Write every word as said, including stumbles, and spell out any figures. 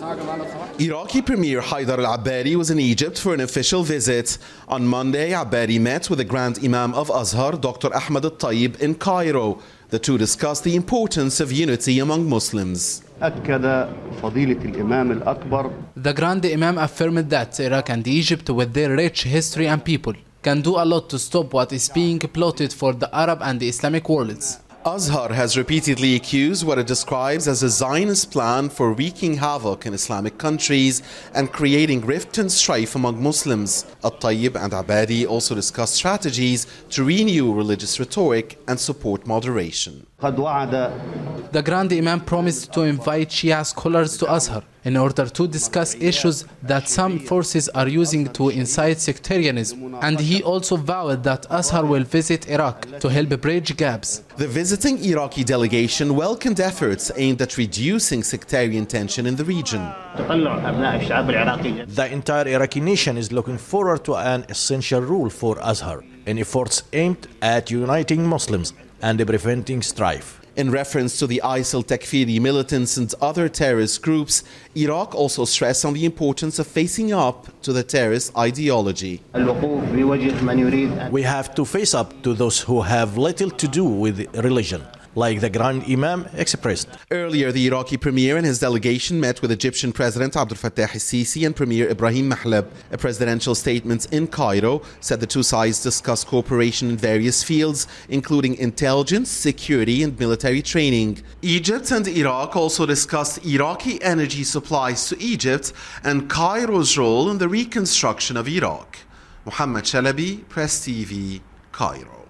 Iraqi Premier Haidar al-Abbari was in Egypt for an official visit. On Monday, Abbari met with the Grand Imam of Azhar, Doctor Ahmed al-Tayyib, in Cairo. The two discussed the importance of unity among Muslims. The Grand Imam affirmed that Iraq and Egypt, with their rich history and people, can do a lot to stop what is being plotted for the Arab and the Islamic worlds. Azhar has repeatedly accused what it describes as a Zionist plan for wreaking havoc in Islamic countries and creating rift and strife among Muslims. Al-Tayyib and Abbari also discussed strategies to renew religious rhetoric and support moderation. The Grand Imam promised to invite Shia scholars to Azhar in order to discuss issues that some forces are using to incite sectarianism, and he also vowed that Azhar will visit Iraq to help bridge gaps. The visiting Iraqi delegation welcomed efforts aimed at reducing sectarian tension in the region. The entire Iraqi nation is looking forward to an essential role for Azhar in efforts aimed at uniting Muslims and preventing strife. In reference to the ISIL Takfiri militants and other terrorist groups, Iraq also stressed on the importance of facing up to the terrorist ideology. We have to face up to those who have little to do with religion, like the Grand Imam expressed. Earlier, the Iraqi premier and his delegation met with Egyptian President Abdel Fattah al-Sisi and Premier Ibrahim Mahlab. A presidential statement in Cairo said the two sides discussed cooperation in various fields, including intelligence, security, and military training. Egypt and Iraq also discussed Iraqi energy supplies to Egypt and Cairo's role in the reconstruction of Iraq. Mohammed Shalabi, Press T V, Cairo.